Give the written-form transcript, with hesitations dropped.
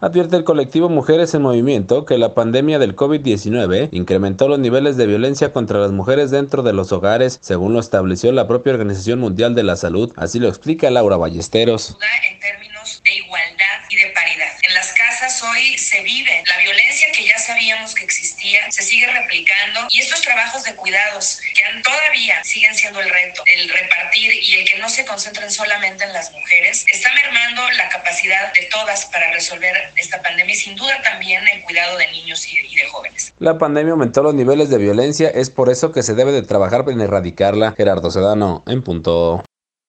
Advierte el colectivo Mujeres en Movimiento que la pandemia del COVID-19 incrementó los niveles de violencia contra las mujeres dentro de los hogares, según lo estableció la propia Organización Mundial de la Salud. Así lo explica Laura Ballesteros. En términos de igualdad y de paridad. En las casas hoy se vive la violencia que ya sabíamos que existía, se sigue replicando, y estos trabajos de cuidados que todavía siguen siendo el reto, el repartir y el que no se concentren solamente en las mujeres, está mermando la capacidad de todas para resolver esta pandemia y sin duda también el cuidado de niños y de jóvenes. La pandemia aumentó los niveles de violencia, es por eso que se debe de trabajar en erradicarla. Gerardo Sedano, en punto.